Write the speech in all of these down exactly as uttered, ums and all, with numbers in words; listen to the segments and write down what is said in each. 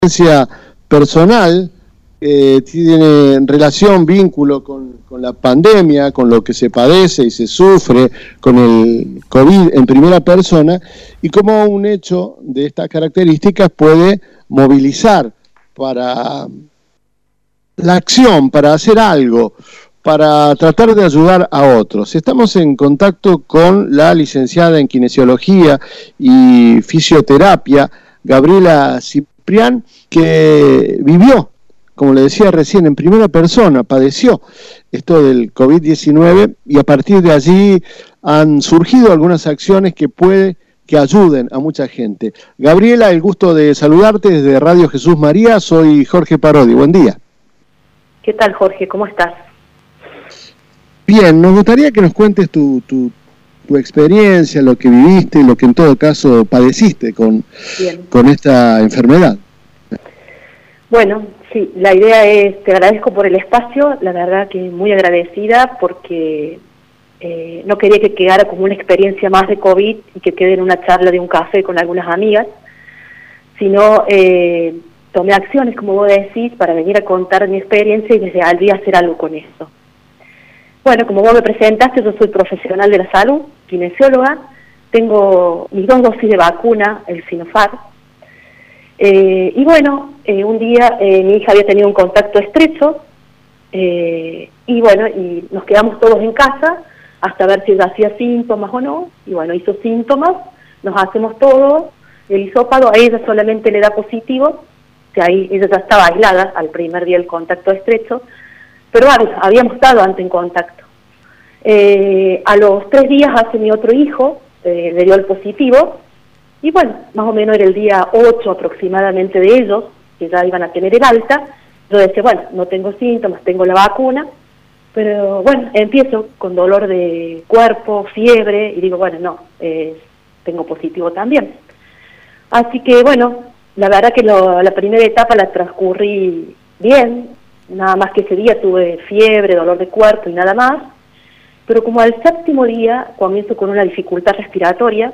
experiencia personal, eh, tiene relación, vínculo con, con la pandemia, con lo que se padece y se sufre con el COVID en primera persona, y cómo un hecho de estas características puede movilizar para la acción, para hacer algo, para tratar de ayudar a otros. Estamos en contacto con la licenciada en Kinesiología y Fisioterapia, Gabriela Ciprián, que vivió, como le decía recién, en primera persona, padeció esto del COVID diecinueve, y a partir de allí han surgido algunas acciones que puede que ayuden a mucha gente. Gabriela, el gusto de saludarte desde Radio Jesús María. Soy Jorge Parodi. Buen día. ¿Qué tal, Jorge? ¿Cómo estás? Bien, nos gustaría que nos cuentes tu, tu, tu experiencia, lo que viviste y lo que en todo caso padeciste con, con esta enfermedad. Bueno, sí, la idea es, te agradezco por el espacio, la verdad que muy agradecida porque eh, no quería que quedara como una experiencia más de COVID y que quede en una charla de un café con algunas amigas, sino eh, tomé acciones, como vos decís, para venir a contar mi experiencia y desde al día hacer algo con eso. Bueno, como vos me presentaste, yo soy profesional de la salud, kinesióloga, tengo mis dos dosis de vacuna, el Sinopharm, eh, y bueno, eh, un día eh, mi hija había tenido un contacto estrecho, eh, y bueno, y nos quedamos todos en casa hasta ver si ella hacía síntomas o no, y bueno, hizo síntomas, nos hacemos todo, el hisopado, a ella solamente le da positivo, que ahí ella ya estaba aislada al primer día del contacto estrecho, pero habíamos estado antes en contacto. Eh, a los tres días hace mi otro hijo, eh, le dio el positivo, y bueno, más o menos era el día ocho aproximadamente de ellos, que ya iban a tener el alta. Yo decía, bueno, no tengo síntomas, tengo la vacuna, pero bueno, empiezo con dolor de cuerpo, fiebre, y digo, bueno, no, eh, tengo positivo también. Así que bueno, la verdad que lo, la primera etapa la transcurrí bien, nada más que ese día tuve fiebre, dolor de cuerpo y nada más, pero como al séptimo día comienzo con una dificultad respiratoria.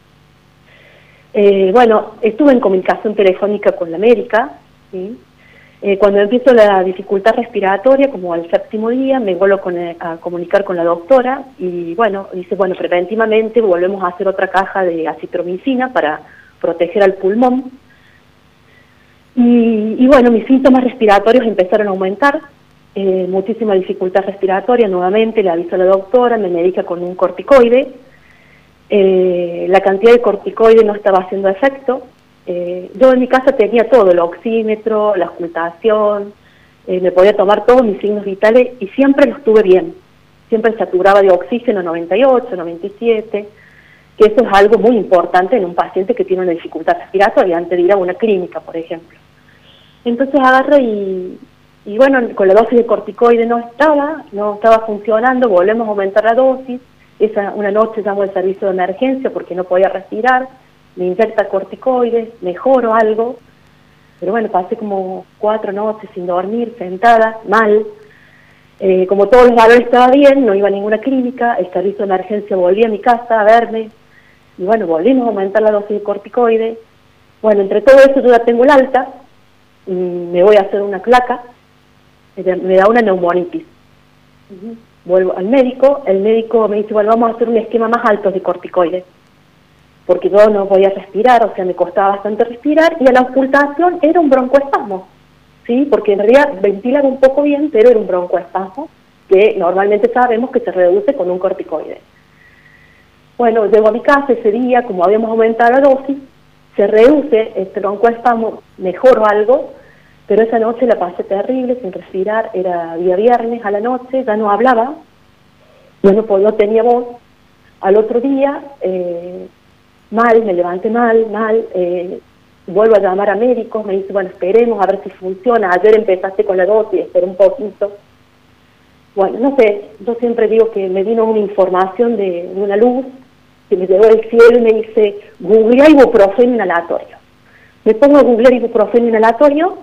Eh, bueno, estuve en comunicación telefónica con la médica, ¿sí? Eh, cuando empiezo la dificultad respiratoria, como al séptimo día, me vuelvo con, a comunicar con la doctora y bueno, dice, bueno, preventivamente volvemos a hacer otra caja de acitromicina para proteger al pulmón. Y, y bueno, mis síntomas respiratorios empezaron a aumentar, eh, muchísima dificultad respiratoria, nuevamente le aviso a la doctora, me medica con un corticoide, eh, la cantidad de corticoide no estaba haciendo efecto, eh, yo en mi casa tenía todo, el oxímetro, la ocultación, eh, me podía tomar todos mis signos vitales y siempre los tuve bien, siempre saturaba de oxígeno noventa y ocho, noventa y siete, que eso es algo muy importante en un paciente que tiene una dificultad respiratoria antes de ir a una clínica, por ejemplo. Entonces agarro y, y bueno, con la dosis de corticoide no estaba, no estaba funcionando, volvemos a aumentar la dosis, esa una noche llamo al servicio de emergencia porque no podía respirar, me inyecta corticoides, mejoro algo, pero bueno, pasé como cuatro noches sin dormir, sentada, mal, eh, como todos los valores estaba bien, no iba a ninguna clínica, el servicio de emergencia volvía a mi casa a verme, y bueno, volvimos a aumentar la dosis de corticoide. Bueno, entre todo eso yo ya tengo el alta, y me voy a hacer una placa, me da una neumonitis. Uh-huh. Vuelvo al médico, el médico me dice, bueno, vamos a hacer un esquema más alto de corticoides, porque yo no podía respirar, o sea, me costaba bastante respirar, y a la ocultación era un broncoespasmo, ¿sí? Porque en realidad ventilaba un poco bien, pero era un broncoespasmo, que normalmente sabemos que se reduce con un corticoide. Bueno, llego a mi casa ese día, como habíamos aumentado la dosis, se reduce este broncoespasmo, mejoro algo, pero esa noche la pasé terrible, sin respirar, era día viernes a la noche, ya no hablaba, yo no, no tenía voz. Al otro día, eh, mal, me levanté mal, mal, eh, vuelvo a llamar a médicos, me dice, bueno, esperemos a ver si funciona, ayer empezaste con la dosis, esperé un poquito. Bueno, no sé, yo siempre digo que me vino una información de, de una luz, que me llegó del cielo y me dice, googlea ibuprofeno inhalatorio. Me pongo a googlear ibuprofeno inhalatorio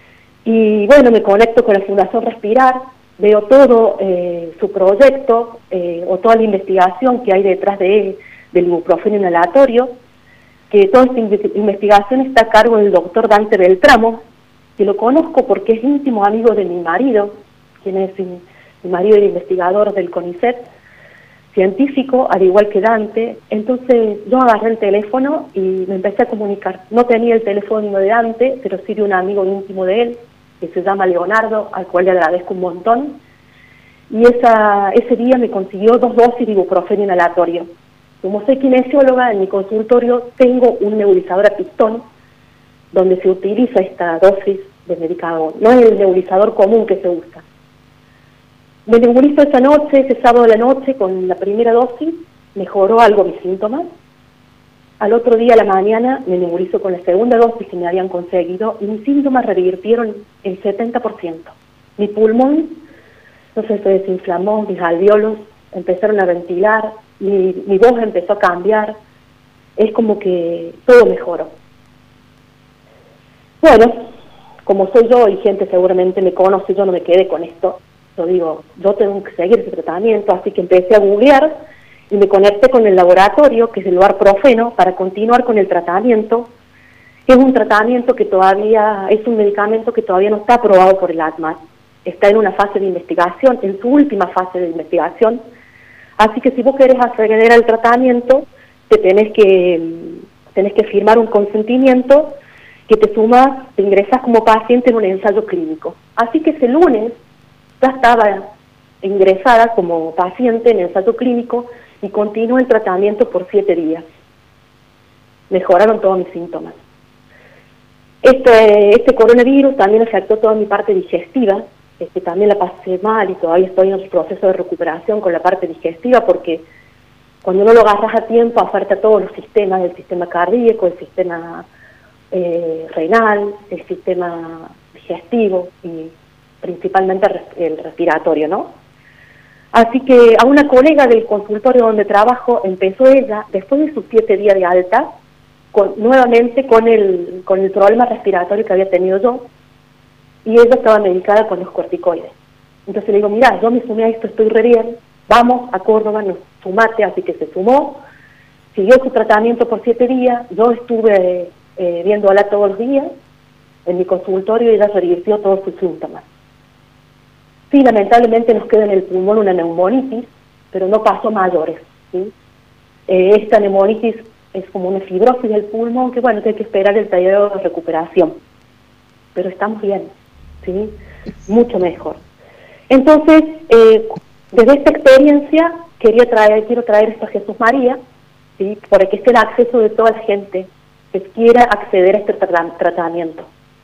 y bueno, me conecto con la Fundación Respirar, veo todo eh, su proyecto eh, o toda la investigación que hay detrás de, del ibuprofeno inhalatorio. que toda esta investigación está a cargo del doctor Dante Beltramo, que lo conozco porque es íntimo amigo de mi marido, quien es mi, mi marido y investigador del CONICET, científico, al igual que Dante. Entonces yo agarré el teléfono y me empecé a comunicar. No tenía el teléfono de Dante, pero sí de un amigo íntimo de él, que se llama Leonardo, al cual le agradezco un montón. Y esa, ese día me consiguió dos dosis de ibuprofeno inhalatorio. Como soy kinesióloga, en mi consultorio tengo un nebulizador a pistón, donde se utiliza esta dosis de medicamento. No es el nebulizador común que se usa. Me nebulizo esa noche, ese sábado de la noche, con la primera dosis, mejoró algo mis síntomas. Al otro día a la mañana me nebulizo con la segunda dosis que me habían conseguido y mis síntomas revirtieron el setenta por ciento. Mi pulmón, no sé, se desinflamó, mis alvéolos empezaron a ventilar, mi, mi voz empezó a cambiar, es como que todo mejoró. Bueno, como soy yo y gente seguramente me conoce, yo no me quedé con esto. Yo digo, yo tengo que seguir ese tratamiento, así que empecé a googlear y me conecté con el laboratorio, que es el Luarprofeno, para continuar con el tratamiento. Es un tratamiento que todavía, es un medicamento que todavía no está aprobado por el ADMAT. Está en una fase de investigación, en su última fase de investigación. Así que si vos querés acceder al tratamiento, te tenés que, tenés que firmar un consentimiento que te sumas, te ingresas como paciente en un ensayo clínico. Así que ese lunes ya estaba ingresada como paciente en ensayo clínico y continuó el tratamiento por siete días. Mejoraron todos mis síntomas. Este, este coronavirus también afectó toda mi parte digestiva, este, también la pasé mal y todavía estoy en el proceso de recuperación con la parte digestiva porque cuando no lo agarras a tiempo afecta todos los sistemas, el sistema cardíaco, el sistema eh, renal, el sistema digestivo y principalmente el respiratorio, ¿no? Así que a una colega del consultorio donde trabajo empezó ella, después de sus siete días de alta, con, nuevamente con el, con el problema respiratorio que había tenido yo, y ella estaba medicada con los corticoides. Entonces le digo, mira, yo me sumé a esto, estoy re bien, vamos a Córdoba, nos sumate, así que se sumó, siguió su tratamiento por siete días, yo estuve eh, viéndola todos los días en mi consultorio y ella revirtió todos sus síntomas. Sí, lamentablemente nos queda en el pulmón una neumonitis, pero no pasó mayores, ¿sí? Eh, esta neumonitis es como una fibrosis del pulmón, que bueno, que hay que esperar el periodo de recuperación. Pero estamos bien, ¿sí? Mucho mejor. Entonces, eh, desde esta experiencia, quería traer, quiero traer esto a Jesús María, ¿sí? Para que esté el acceso de toda la gente que quiera acceder a este tra tratamiento.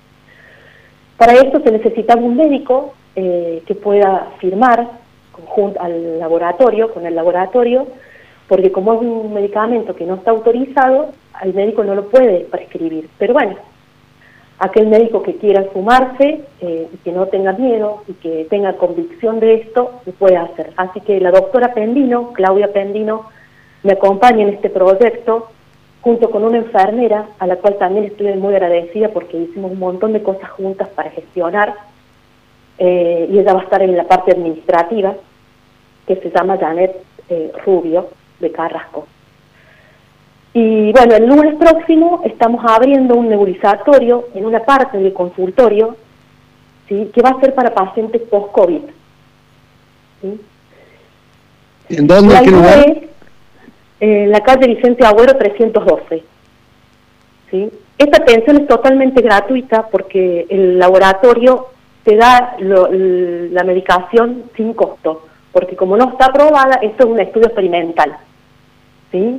Para esto se necesitaba un médico eh, que pueda firmar junto al laboratorio, con el laboratorio, porque como es un medicamento que no está autorizado, el médico no lo puede prescribir. Pero bueno, aquel médico que quiera sumarse eh, y que no tenga miedo y que tenga convicción de esto, lo puede hacer. Así que la doctora Pendino, Claudia Pendino, me acompaña en este proyecto, junto con una enfermera, a la cual también estoy muy agradecida porque hicimos un montón de cosas juntas para gestionar, eh, y ella va a estar en la parte administrativa, que se llama Janet eh, Rubio, de Carrasco. Y bueno, el lunes próximo estamos abriendo un nebulizatorio en una parte del consultorio, ¿sí? Que va a ser para pacientes post-COVID. ¿Sí? ¿En dónde? ¿En qué lugar? En la calle Vicente Agüero trescientos doce. ¿Sí? Esta atención es totalmente gratuita porque el laboratorio te da lo, la medicación sin costo, porque como no está aprobada, esto es un estudio experimental. ¿Sí?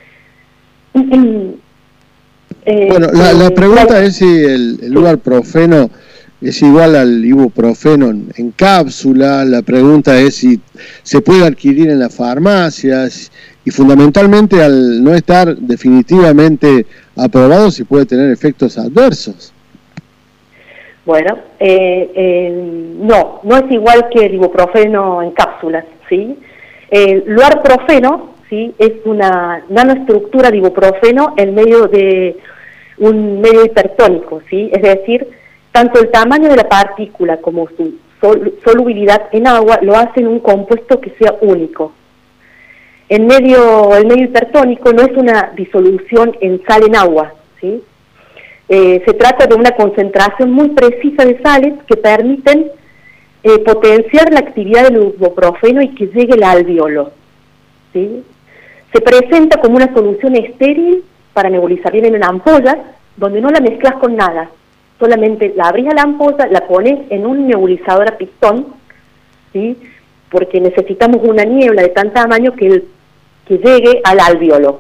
eh, bueno, la, la pregunta la, es si el, el Luarprofeno es igual al ibuprofeno en, en cápsula. La pregunta es si se puede adquirir en las farmacias y fundamentalmente al no estar definitivamente aprobado si puede tener efectos adversos. Bueno, eh, eh, no, no es igual que el ibuprofeno en cápsulas, ¿sí? El Luarprofeno, ¿sí? Es una nanoestructura de ibuprofeno en medio de un medio hipertónico, ¿sí? Es decir, tanto el tamaño de la partícula como su sol, solubilidad en agua lo hacen un compuesto que sea único. El medio, el medio hipertónico no es una disolución en sal en agua, ¿sí? Eh, se trata de una concentración muy precisa de sales que permiten eh, potenciar la actividad del ibuprofeno y que llegue al alvéolo, ¿sí? Se presenta como una solución estéril para nebulizar. Viene en una ampolla donde no la mezclas con nada, solamente la abrís a la ampolla, la pones en un nebulizador a pistón, ¿sí? Porque necesitamos una niebla de tal tamaño que, el, que llegue al alvéolo.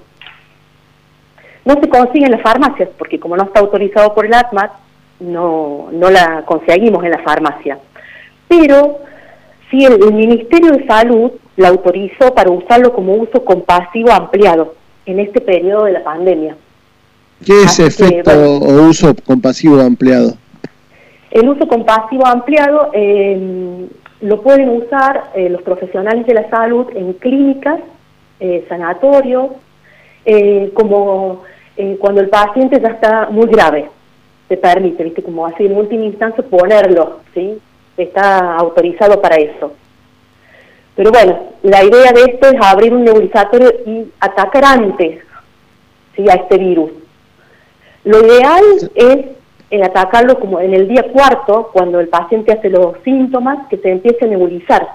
No se consigue en las farmacias, porque como no está autorizado por el ATMAT, no, no la conseguimos en la farmacia. Pero sí el, el Ministerio de Salud la autorizó para usarlo como uso compasivo ampliado en este periodo de la pandemia. ¿Qué es Así efecto que, bueno, o uso compasivo ampliado? El uso compasivo ampliado eh, lo pueden usar eh, los profesionales de la salud en clínicas, eh, sanatorios, eh, como eh, cuando el paciente ya está muy grave, se permite, ¿viste? Como así en última instancia ponerlo, ¿sí? Está autorizado para eso. Pero bueno, la idea de esto es abrir un nebulizatorio y atacar antes, ¿sí? A este virus. Lo ideal es eh, atacarlo como en el día cuarto, cuando el paciente hace los síntomas, que se empiece a nebulizar,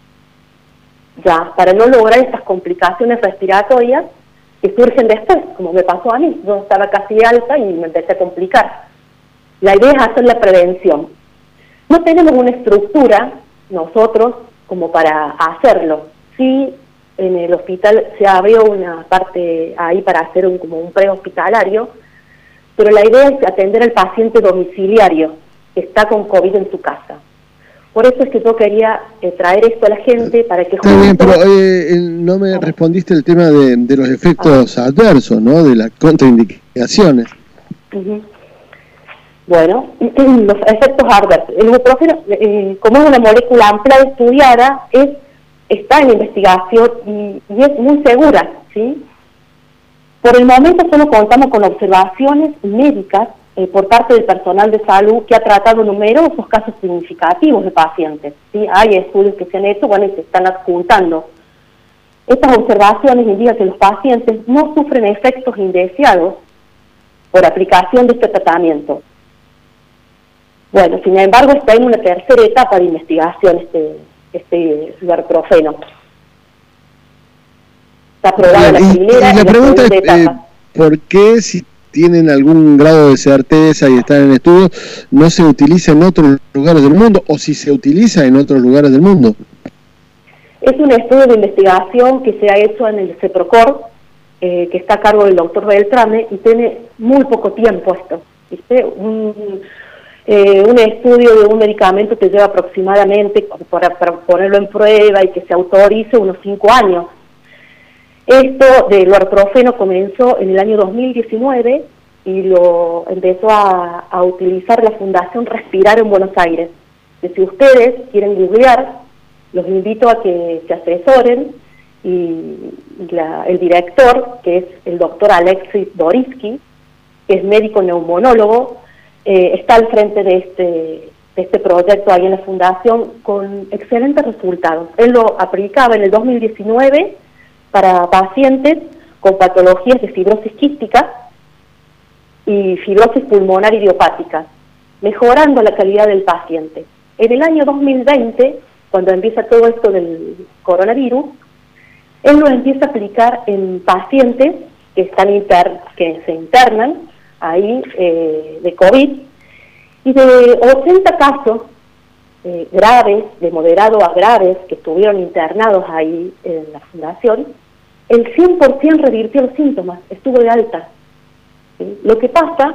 ya, para no lograr estas complicaciones respiratorias que surgen después, como me pasó a mí. Yo estaba casi alta y me empecé a complicar. La idea es hacer la prevención. No tenemos una estructura, nosotros, como para hacerlo. Sí, en el hospital se abrió una parte ahí para hacer un, como un prehospitalario, pero la idea es atender al paciente domiciliario que está con COVID en su casa. Por eso es que yo quería eh, traer esto a la gente para que... Está bien, pero eh, no me respondiste el tema de, de los efectos adversos, ¿no? De las contraindicaciones. Uh-huh. Bueno, los efectos adversos. El ibuprofeno, eh, como es una molécula amplia estudiada, es, está en investigación y, y es muy segura, ¿sí? Por el momento solo contamos con observaciones médicas eh, por parte del personal de salud que ha tratado numerosos casos significativos de pacientes, ¿sí? Hay estudios que se han hecho, bueno, y se están adjuntando. Estas observaciones indican que los pacientes no sufren efectos indeseados por aplicación de este tratamiento. Bueno, sin embargo, está en una tercera etapa de investigación este, este ibuprofeno. Está aprobada la primera y la, y la pregunta segunda es, etapa. Eh, ¿por qué, si tienen algún grado de certeza y están en estudio, no se utiliza en otros lugares del mundo, o si se utiliza en otros lugares del mundo? Es un estudio de investigación que se ha hecho en el CEPROCOR, eh, que está a cargo del doctor Beltrame, y tiene muy poco tiempo esto, ¿viste? Un, eh, un estudio de un medicamento que lleva aproximadamente, para, para ponerlo en prueba y que se autorice, unos cinco años. Esto del ibuprofeno comenzó en el año dos mil diecinueve y lo empezó a, a utilizar la Fundación Respirar en Buenos Aires. Que si ustedes quieren googlear, los invito a que se asesoren y la, el director, que es el doctor Alexis Doriski, que es médico neumonólogo, eh, está al frente de este, de este proyecto ahí en la Fundación con excelentes resultados. Él lo aplicaba en el dos mil diecinueve para pacientes con patologías de fibrosis quística y fibrosis pulmonar idiopática, mejorando la calidad del paciente. En el año dos mil veinte, cuando empieza todo esto del coronavirus, él lo empieza a aplicar en pacientes que están inter, que se internan ahí eh, de COVID, y de ochenta casos eh, graves, de moderado a graves, que estuvieron internados ahí en la fundación, el cien por ciento revirtió los síntomas, estuvo de alta. ¿Sí? Lo que pasa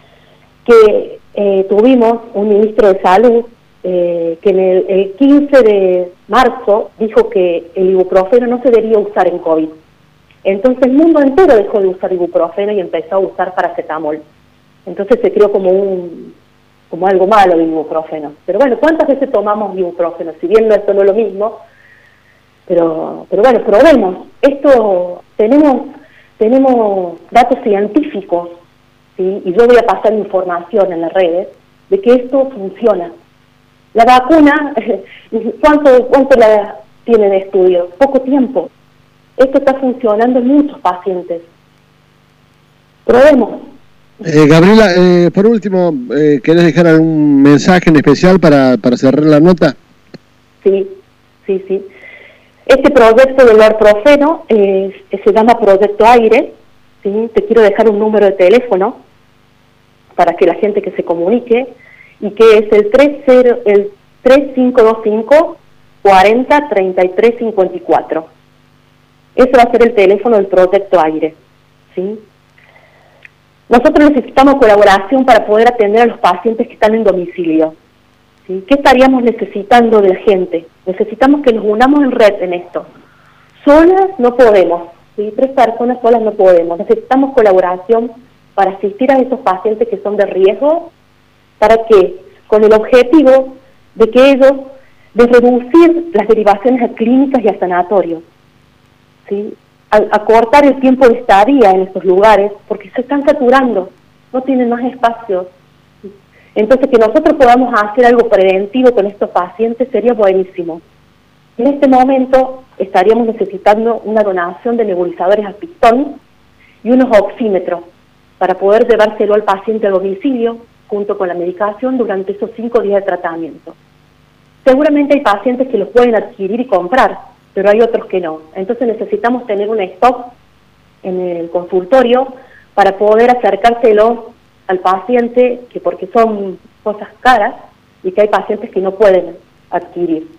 que eh, tuvimos un ministro de salud eh, que en el, el quince de marzo dijo que el ibuprofeno no se debía usar en COVID. Entonces el mundo entero dejó de usar ibuprofeno y empezó a usar paracetamol. Entonces se creó como un como algo malo el ibuprofeno. Pero bueno, ¿cuántas veces tomamos ibuprofeno? Si bien no es solo lo mismo, pero pero bueno, probemos. Esto, tenemos tenemos datos científicos, ¿sí? Y yo voy a pasar información en las redes de que esto funciona. La vacuna, ¿cuánto, cuánto la tiene de estudio? Poco tiempo. Esto está funcionando en muchos pacientes. Probemos. Eh, Gabriela, eh, por último, eh, ¿querés dejar algún mensaje en especial para, para cerrar la nota? Sí, sí, sí. Este proyecto del orprofeno eh, se llama Proyecto Aire. ¿Sí? Te quiero dejar un número de teléfono para que la gente que se comunique, y que es el, treinta, el tres cinco dos cinco, cuarenta, treinta y tres cincuenta y cuatro. Ese va a ser el teléfono del Proyecto Aire. ¿Sí? Nosotros necesitamos colaboración para poder atender a los pacientes que están en domicilio. ¿Sí? ¿Qué estaríamos necesitando de la gente? Necesitamos que nos unamos en red en esto. Solas no podemos, ¿sí? Tres personas solas no podemos. Necesitamos colaboración para asistir a esos pacientes que son de riesgo, para que, con el objetivo de que ellos, de reducir las derivaciones a clínicas y a sanatorios, ¿sí? A, a cortar el tiempo de estadía en estos lugares, porque se están saturando, no tienen más espacios. Entonces, que nosotros podamos hacer algo preventivo con estos pacientes sería buenísimo. En este momento estaríamos necesitando una donación de nebulizadores a pistón y unos oxímetros para poder llevárselo al paciente a domicilio junto con la medicación durante esos cinco días de tratamiento. Seguramente hay pacientes que los pueden adquirir y comprar, pero hay otros que no. Entonces necesitamos tener un stock en el consultorio para poder acercárselo al paciente, que porque son cosas caras y que hay pacientes que no pueden adquirir.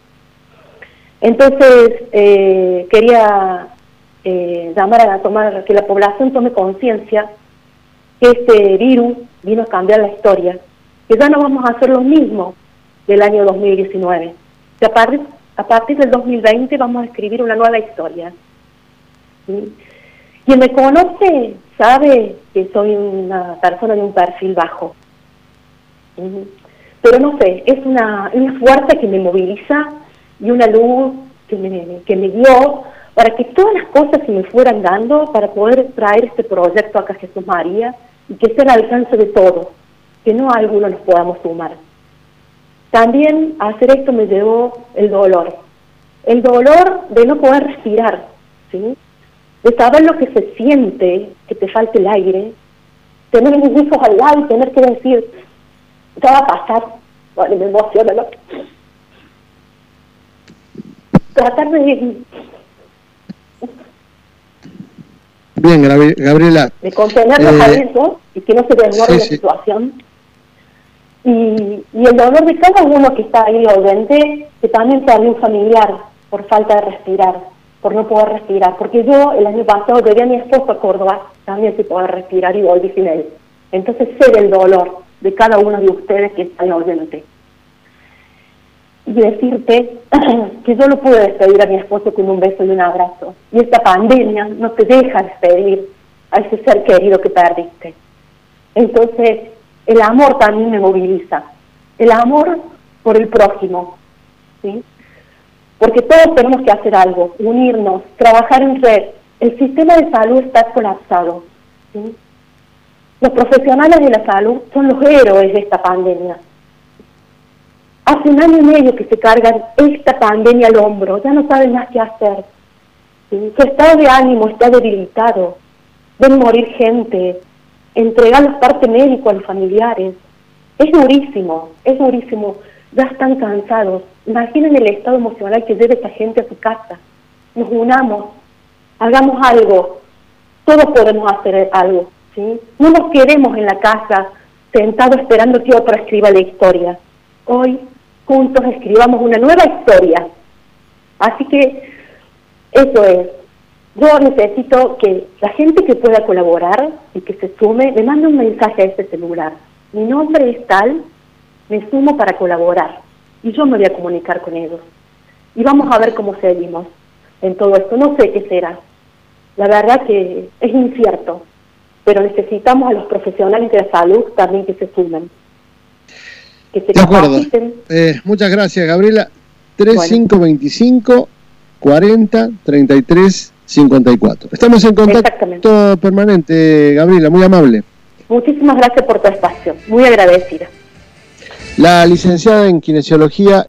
Entonces eh, quería eh, llamar a tomar, que la población tome conciencia que este virus vino a cambiar la historia, que ya no vamos a hacer lo mismo del año dos mil diecinueve, que a partir, a partir del dos mil veinte vamos a escribir una nueva historia. ¿Sí? Quien me conoce sabe que soy una persona de un perfil bajo, ¿sí? Pero no sé, es una, una fuerza que me moviliza y una luz que me, que me guió para que todas las cosas se me fueran dando para poder traer este proyecto acá a Jesús María y que sea al alcance de todos, que no a algunos nos podamos sumar. También a hacer esto me llevó el dolor, el dolor de no poder respirar, ¿sí? De saber lo que se siente, que te falte el aire, tener mis hijos al lado y tener que decir, ya va a pasar, bueno, me emociona, ¿no? Tratar de... Bien, Gabriela. De contenerlos eh, a eso y que no se desborde sí, la sí. situación. Y, y el dolor de cada uno que está ahí oyente, que también perdió un familiar por falta de respirar, por no poder respirar. Porque yo el año pasado llevé a mi esposo a Córdoba también sin poder respirar y volví sin él. Entonces sé del dolor de cada uno de ustedes que están oyente. Y decirte que yo lo pude despedir a mi esposo con un beso y un abrazo. Y esta pandemia no te deja despedir a ese ser querido que perdiste. Entonces, el amor también me moviliza. El amor por el prójimo, ¿sí? Porque todos tenemos que hacer algo, unirnos, trabajar en red. El sistema de salud está colapsado, ¿sí? Los profesionales de la salud son los héroes de esta pandemia. Hace un año y medio que se cargan esta pandemia al hombro, ya no saben más qué hacer. ¿Sí? Su estado de ánimo está debilitado, ven morir gente, entregar los partes médicos a los familiares. Es durísimo, es durísimo, ya están cansados. Imaginen el estado emocional que lleva esta gente a su casa. Nos unamos, hagamos algo, todos podemos hacer algo, ¿sí? No nos quedemos en la casa sentados esperando que otro escriba la historia. Hoy juntos escribamos una nueva historia. Así que eso es. Yo necesito que la gente que pueda colaborar y que se sume, me mande un mensaje a este celular. Mi nombre es tal, me sumo para colaborar. Y yo me voy a comunicar con ellos. Y vamos a ver cómo seguimos en todo esto. No sé qué será. La verdad que es incierto. Pero necesitamos a los profesionales de la salud también que se sumen. Que se de acuerdo. Eh, muchas gracias, Gabriela. tres cinco dos cinco, cuarenta, treinta y tres, cincuenta y cuatro. Estamos en contacto permanente, Gabriela, muy amable. Muchísimas gracias por tu espacio, muy agradecida. La licenciada en Kinesiología